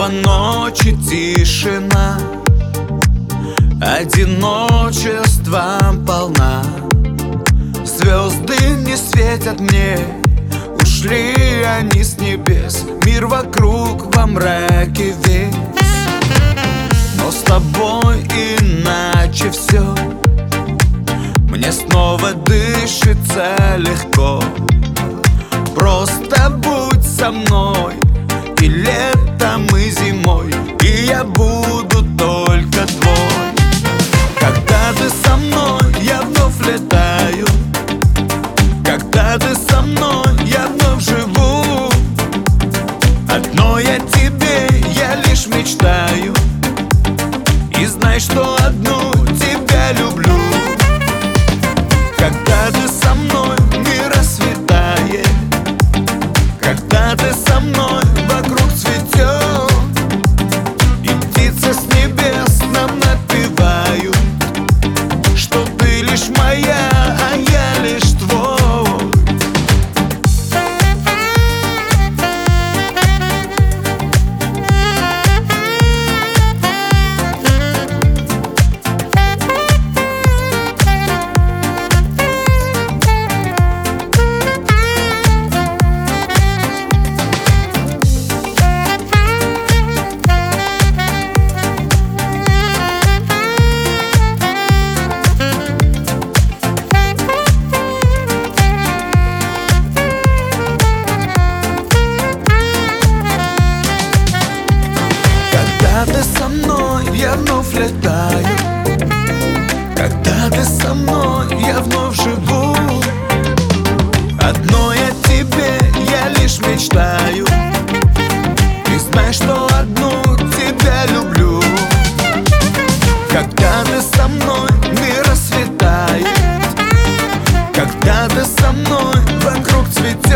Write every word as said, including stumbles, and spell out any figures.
Снова ночи, тишина, одиночество полна. Звезды не светят мне, ушли они с небес. Мир вокруг во мраке весь, но с тобой иначе все. Мне снова дышится легко. Просто будь со мной и летом, и зимой, и я буду только твой. Когда ты со мной, я вновь летаю. Когда ты со мной, я вновь живу. Одной о тебе я лишь мечтаю. И знай, что одну тебя люблю. Когда ты со мной, мир расцветает. Когда ты со мной, вокруг цветет. И птицы с небес нам напевают, что ты лишь моя, а я лишь твой. Когда ты со мной, я вновь летаю. Когда ты со мной, я вновь живу. Одной о тебе я лишь мечтаю. И знай, что одну тебя люблю. Когда ты со мной, мир расцветает. Когда ты со мной, вокруг цветет.